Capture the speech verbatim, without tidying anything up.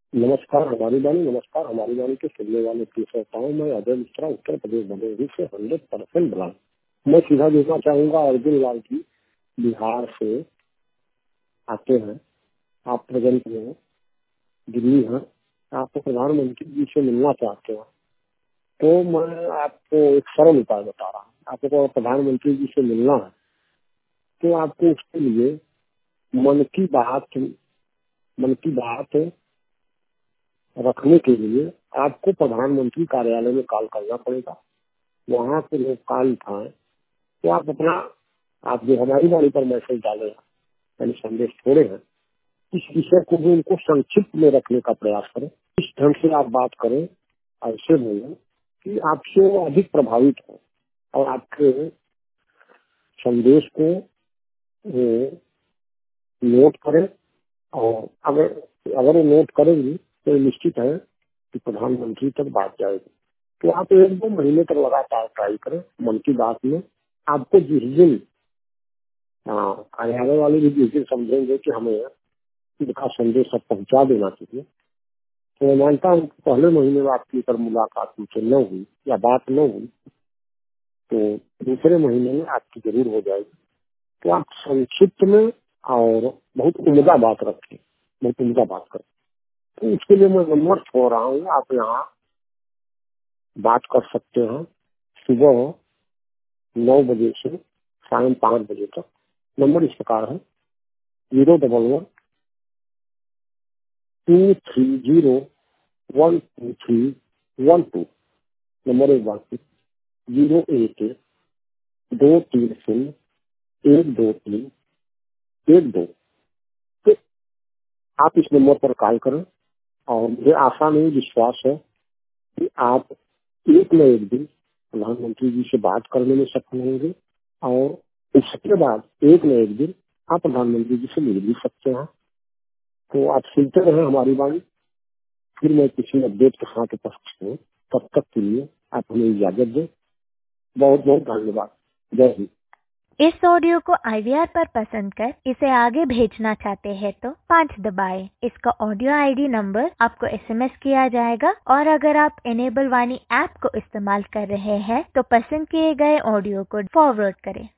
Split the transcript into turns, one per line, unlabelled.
नमस्कार हमारी वाणी नमस्कार हमारी वाणी के सुनने वाले प्रिय श्रोताओं में अजय मिश्रा उत्तर प्रदेश भदोही से हंड्रेड परसेंट ब्रांड। मैं सीधा देखना चाहूंगा अर्जुन लाल की, बिहार से आते हैं। आप प्रेजेंट में हैं, दिल्ली हैं, आपको प्रधानमंत्री जी से मिलना चाहते हैं। तो मैं आपको एक सरल उपाय बता रहा हूँ। आपको प्रधानमंत्री जी से मिलना है तो आपको उसके लिए मन की बात मन की बात रखने के लिए आपको प्रधानमंत्री कार्यालय में कॉल करना पड़ेगा। वहाँ पे लोग कॉल उठाएं तो आप अपना आप जो हमारी वाणी पर मैसेज डाले हैं, यानी संदेश छोड़े हैं, इस विषय को भी उनको संक्षिप्त में रखने का प्रयास करें। इस ढंग से आप बात करें, ऐसे बोलें कि आपसे वो अधिक प्रभावित हो और आपके संदेश को वो नोट करें। और अगर अगर वो नोट करेंगी तो निश्चित है कि प्रधानमंत्री तक बात जाएगी। तो आप एक दो महीने तक लगातार ट्राई करें। मन की बात में आपको जिस दिन कार्यालय वाले भी जिस दिन समझेंगे कि हमें इनका संदेश अब पहुंचा देना चाहिए, तो मैं मानता हूँ कि पहले महीने में आपकी अगर मुलाकात उनसे न हुई या बात न हुई तो दूसरे महीने में आपकी जरूर हो जाएगी। तो आप संक्षिप्त में और बहुत उम्दा बात रखें, बहुत उम्दा बात करें। तो इसके लिए मैं नंबर छोड़ रहा हूँ, आप यहाँ बात कर सकते हैं सुबह नौ बजे से शाम पाँच बजे तक। नंबर इस प्रकार है zero double one two three zero one two three one two. Number एक बार जीरो एक एक दो तीन शून्य एक दो तीन एक दो। तो आप इस नंबर पर कॉल करें और मुझे आशा नहीं विश्वास है कि आप एक न एक दिन प्रधानमंत्री जी से बात करने में सफल होंगे और उसके बाद एक न एक दिन आप प्रधानमंत्री जी से मिल भी सकते हैं। तो आप सुनते रहे हमारी वाणी। फिर मैं किसी अपडेट के साथ उपस्थित हूँ। तब तक के लिए आप हमें इजाजत दें। बहुत बहुत धन्यवाद। जय हिंद।
इस ऑडियो को आई वी आर पर पसंद कर इसे आगे भेजना चाहते हैं तो पाँच दबाएं। इसका ऑडियो आई डी नंबर आपको एस एम एस किया जाएगा और अगर आप इनेबल वाणी ऐप को इस्तेमाल कर रहे हैं तो पसंद किए गए ऑडियो को फॉरवर्ड करें।